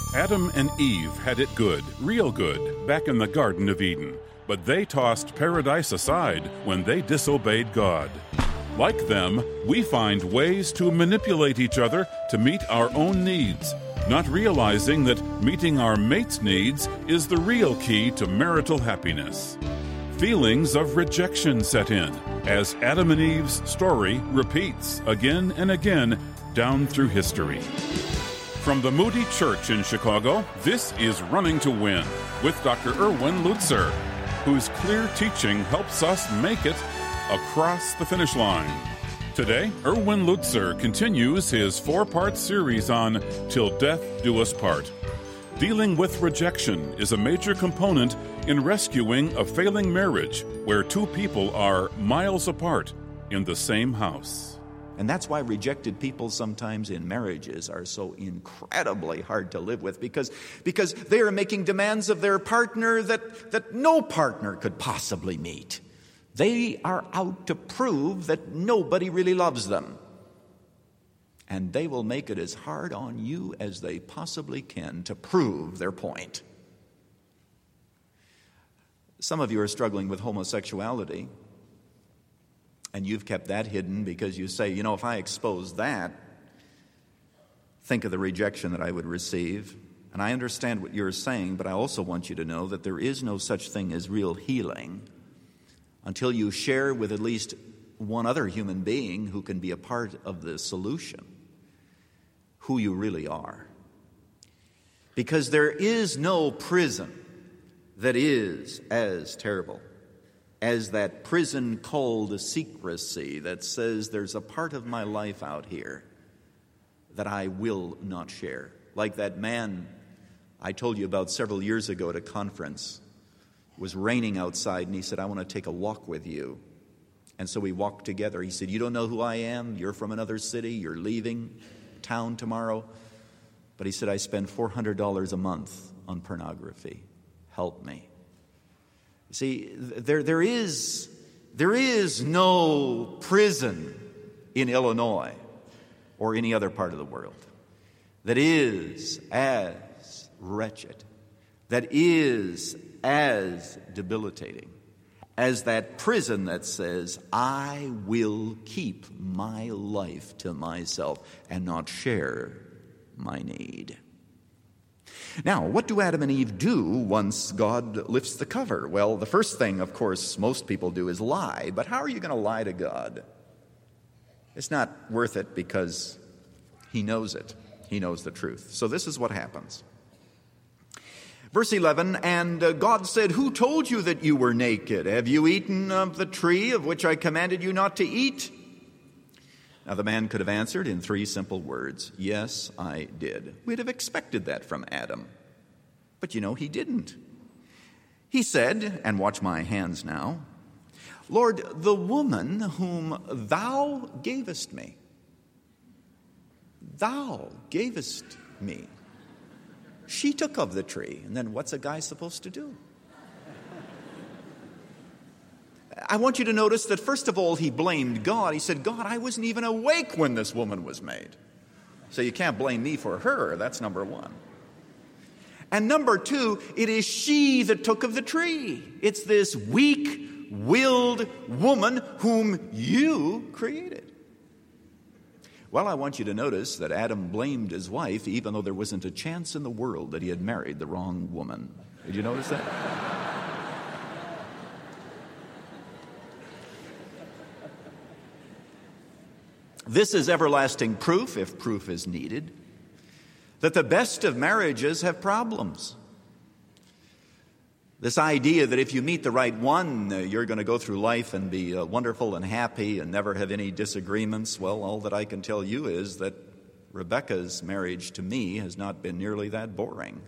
Adam and Eve had it good, real good, back in the Garden of Eden. But they tossed paradise aside when they disobeyed God. Like them, we find ways to manipulate each other to meet our own needs, not realizing that meeting our mate's needs is the real key to marital happiness. Feelings of rejection set in as Adam and Eve's story repeats again and again down through history. From the Moody Church in Chicago, this is Running to Win with Dr. Erwin Lutzer, whose clear teaching helps us make it across the finish line. Today, Erwin Lutzer continues his 4-part series on Till Death Do Us Part. Dealing with rejection is a major component in rescuing a failing marriage where two people are miles apart in the same house. And that's why rejected people sometimes in marriages are so incredibly hard to live with, because they are making demands of their partner that no partner could possibly meet. They are out to prove that nobody really loves them. And they will make it as hard on you as they possibly can to prove their point. Some of you are struggling with homosexuality. And you've kept that hidden because you say, if I expose that, think of the rejection that I would receive. And I understand what you're saying, but I also want you to know that there is no such thing as real healing until you share with at least one other human being who can be a part of the solution who you really are. Because there is no prison that is as terrible as that prison called secrecy that says there's a part of my life out here that I will not share. Like that man I told you about several years ago at a conference. It was raining outside, and he said, I want to take a walk with you. And so we walked together. He said, you don't know who I am? You're from another city. You're leaving town tomorrow. But he said, I spend $400 a month on pornography. Help me. See, there is no prison in Illinois or any other part of the world that is as wretched, that is as debilitating as that prison that says, I will keep my life to myself and not share my need. Now, what do Adam and Eve do once God lifts the cover? Well, the first thing, of course, most people do is lie. But how are you going to lie to God? It's not worth it because He knows it. He knows the truth. So this is what happens. Verse 11, and God said, who told you that you were naked? Have you eaten of the tree of which I commanded you not to eat? Now, the man could have answered in 3 simple words, yes, I did. We'd have expected that from Adam. But he didn't. He said, and watch my hands now, Lord, the woman whom thou gavest me, she took of the tree. And then what's a guy supposed to do? I want you to notice that first of all, he blamed God. He said, God, I wasn't even awake when this woman was made. So you can't blame me for her. That's number one. And number two, it is she that took of the tree. It's this weak-willed woman whom you created. Well, I want you to notice that Adam blamed his wife even though there wasn't a chance in the world that he had married the wrong woman. Did you notice that? This is everlasting proof, if proof is needed, that the best of marriages have problems. This idea that if you meet the right one, you're going to go through life and be wonderful and happy and never have any disagreements. Well, all that I can tell you is that Rebecca's marriage to me has not been nearly that boring.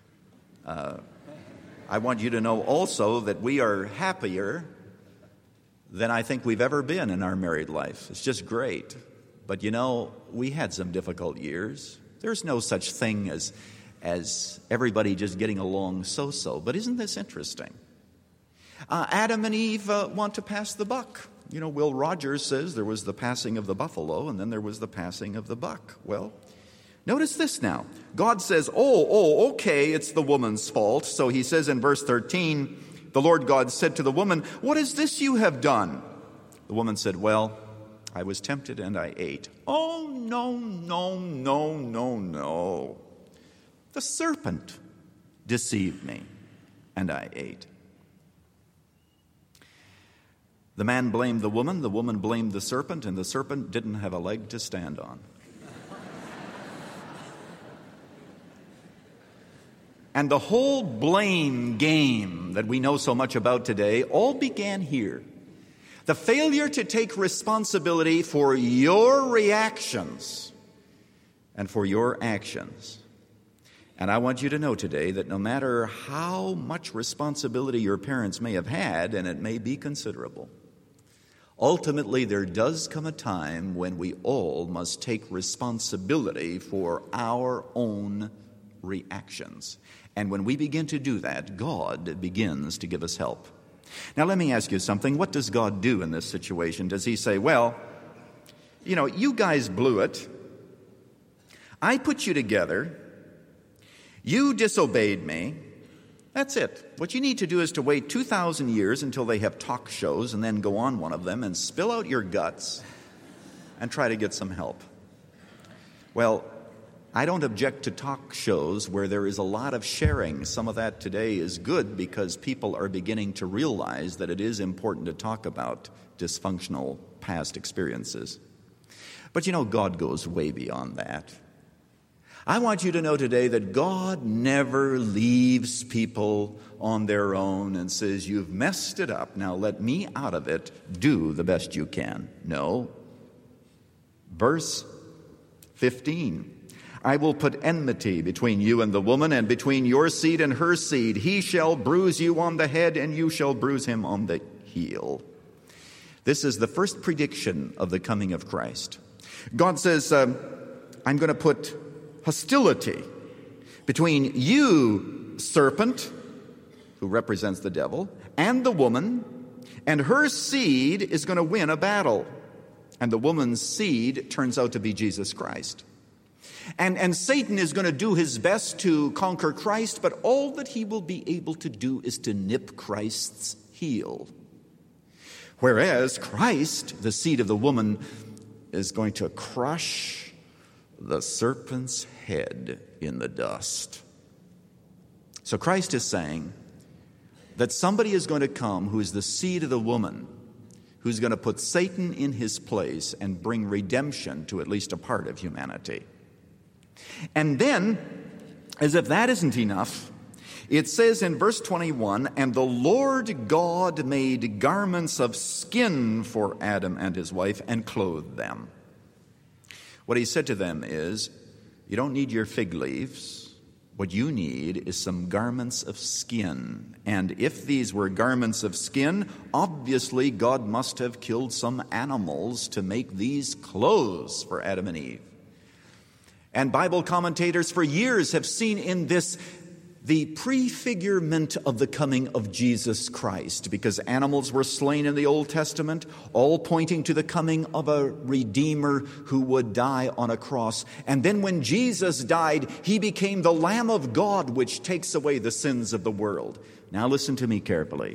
I want you to know also that we are happier than I think we've ever been in our married life. It's just great. But we had some difficult years. There's no such thing as everybody just getting along so-so. But isn't this interesting? Adam and Eve want to pass the buck. Will Rogers says there was the passing of the buffalo and then there was the passing of the buck. Well, Notice this now. God says, okay, it's the woman's fault. So he says in verse 13, the Lord God said to the woman, "What is this you have done?" The woman said, "Well, I was tempted and I ate." Oh, no. The serpent deceived me and I ate. The man blamed the woman blamed the serpent, and the serpent didn't have a leg to stand on. And the whole blame game that we know so much about today all began here. The failure to take responsibility for your reactions and for your actions. And I want you to know today that no matter how much responsibility your parents may have had, and it may be considerable, ultimately there does come a time when we all must take responsibility for our own reactions. And when we begin to do that, God begins to give us help. Now, let me ask you something. What does God do in this situation? Does he say, well, you guys blew it. I put you together. You disobeyed me. That's it. What you need to do is to wait 2,000 years until they have talk shows and then go on one of them and spill out your guts and try to get some help. Well, I don't object to talk shows where there is a lot of sharing. Some of that today is good because people are beginning to realize that it is important to talk about dysfunctional past experiences. But God goes way beyond that. I want you to know today that God never leaves people on their own and says, "You've messed it up, now let me out of it, do the best you can." No. Verse 15. "I will put enmity between you and the woman, and between your seed and her seed. He shall bruise you on the head, and you shall bruise him on the heel." This is the first prediction of the coming of Christ. God says, I'm going to put hostility between you, serpent, who represents the devil, and the woman, and her seed is going to win a battle. And the woman's seed turns out to be Jesus Christ. And Satan is going to do his best to conquer Christ, but all that he will be able to do is to nip Christ's heel. Whereas Christ, the seed of the woman, is going to crush the serpent's head in the dust. So Christ is saying that somebody is going to come who is the seed of the woman, who's going to put Satan in his place and bring redemption to at least a part of humanity. And then, as if that isn't enough, it says in verse 21, "And the Lord God made garments of skin for Adam and his wife and clothed them." What he said to them is, you don't need your fig leaves. What you need is some garments of skin. And if these were garments of skin, obviously God must have killed some animals to make these clothes for Adam and Eve. And Bible commentators for years have seen in this the prefigurement of the coming of Jesus Christ, because animals were slain in the Old Testament, all pointing to the coming of a Redeemer who would die on a cross. And then when Jesus died, he became the Lamb of God, which takes away the sins of the world. Now listen to me carefully.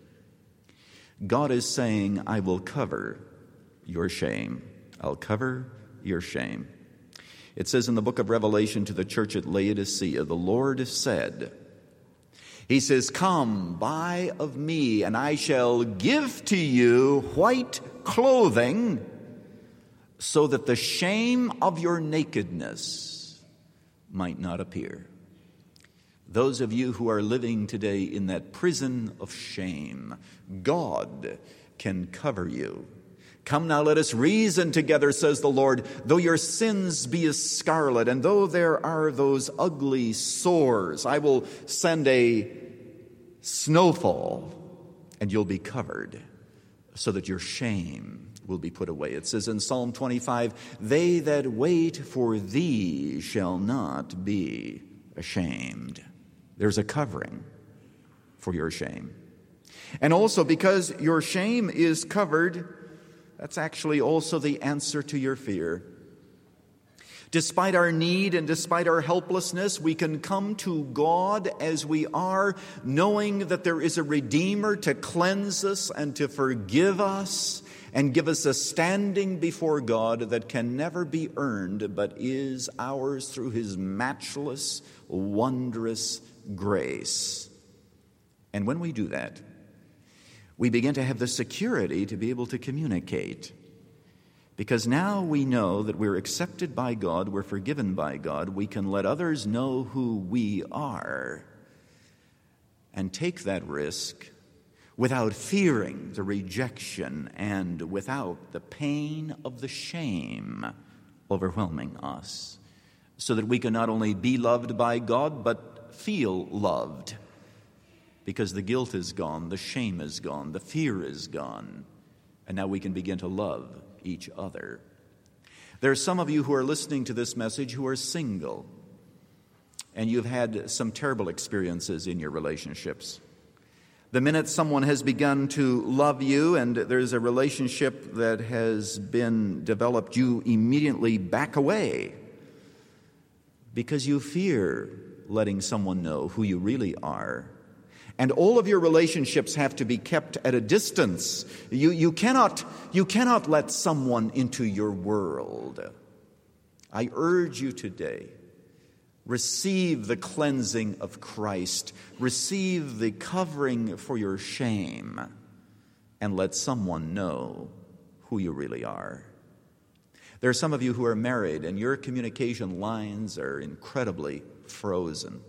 God is saying, I will cover your shame. I'll cover your shame. It says in the book of Revelation to the church at Laodicea, the Lord said, he says, "Come, buy of me, and I shall give to you white clothing, so that the shame of your nakedness might not appear." Those of you who are living today in that prison of shame, God can cover you. "Come now, let us reason together, says the Lord. Though your sins be as scarlet, and though there are those ugly sores, I will send a snowfall, and you'll be covered, so that your shame will be put away." It says in Psalm 25, "They that wait for thee shall not be ashamed." There's a covering for your shame. And also, because your shame is covered, that's actually also the answer to your fear. Despite our need and despite our helplessness, we can come to God as we are, knowing that there is a Redeemer to cleanse us and to forgive us and give us a standing before God that can never be earned, but is ours through His matchless, wondrous grace. And when we do that, we begin to have the security to be able to communicate. Because now we know that we're accepted by God, we're forgiven by God, we can let others know who we are and take that risk without fearing the rejection and without the pain of the shame overwhelming us, so that we can not only be loved by God, but feel loved, because the guilt is gone, the shame is gone, the fear is gone, and now we can begin to love each other. There are some of you who are listening to this message who are single, and you've had some terrible experiences in your relationships. The minute someone has begun to love you and there's a relationship that has been developed, you immediately back away because you fear letting someone know who you really are. And all of your relationships have to be kept at a distance. You cannot let someone into your world. I urge you today, receive the cleansing of Christ. Receive the covering for your shame. And let someone know who you really are. There are some of you who are married and your communication lines are incredibly frozen.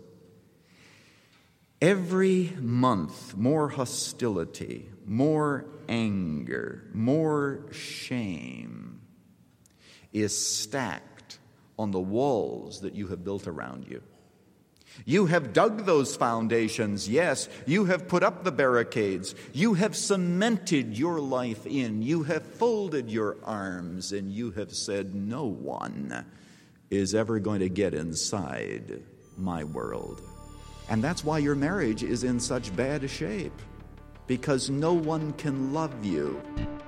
Every month, more hostility, more anger, more shame is stacked on the walls that you have built around you. You have dug those foundations, yes. You have put up the barricades. You have cemented your life in. You have folded your arms, and you have said, no one is ever going to get inside my world. And that's why your marriage is in such bad shape, because no one can love you.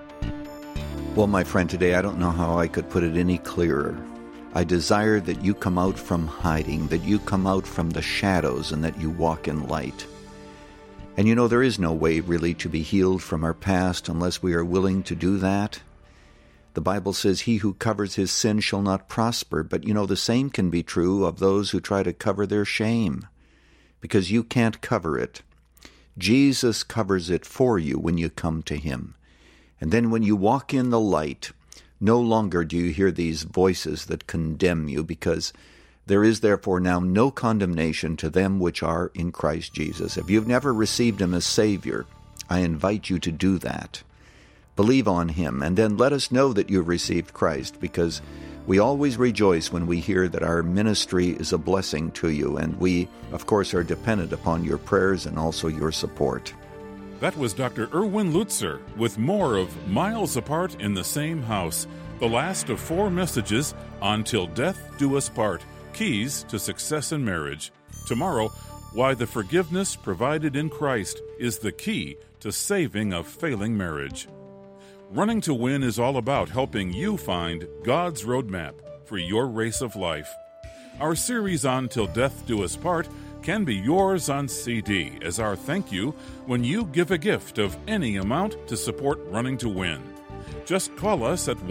Well, my friend, today I don't know how I could put it any clearer. I desire that you come out from hiding, that you come out from the shadows, and that you walk in light. And you know, there is no way really to be healed from our past unless we are willing to do that. The Bible says, he who covers his sin shall not prosper. But you know, the same can be true of those who try to cover their shame, because you can't cover it. Jesus covers it for you when you come to Him. And then when you walk in the light, no longer do you hear these voices that condemn you, because there is therefore now no condemnation to them which are in Christ Jesus. If you've never received Him as Savior, I invite you to do that. Believe on Him, and then let us know that you've received Christ, because we always rejoice when we hear that our ministry is a blessing to you, and we, of course, are dependent upon your prayers and also your support. That was Dr. Erwin Lutzer with more of Miles Apart in the Same House, the last of 4 messages on Till Death Do Us Part, Keys to Success in Marriage. Tomorrow, why the forgiveness provided in Christ is the key to saving a failing marriage. Running to Win is all about helping you find God's roadmap for your race of life. Our series on Till Death Do Us Part can be yours on CD as our thank you when you give a gift of any amount to support Running to Win. Just call us at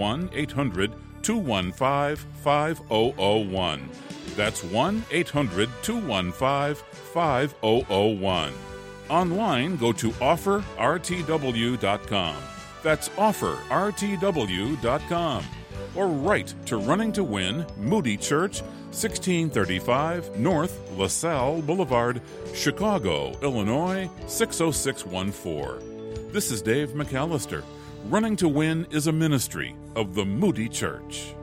1-800-215-5001. That's 1-800-215-5001. Online, go to offerrtw.com. That's offerrtw.com. Or write to Running to Win, Moody Church, 1635 North LaSalle Boulevard, Chicago, Illinois, 60614. This is Dave McAllister. Running to Win is a ministry of the Moody Church.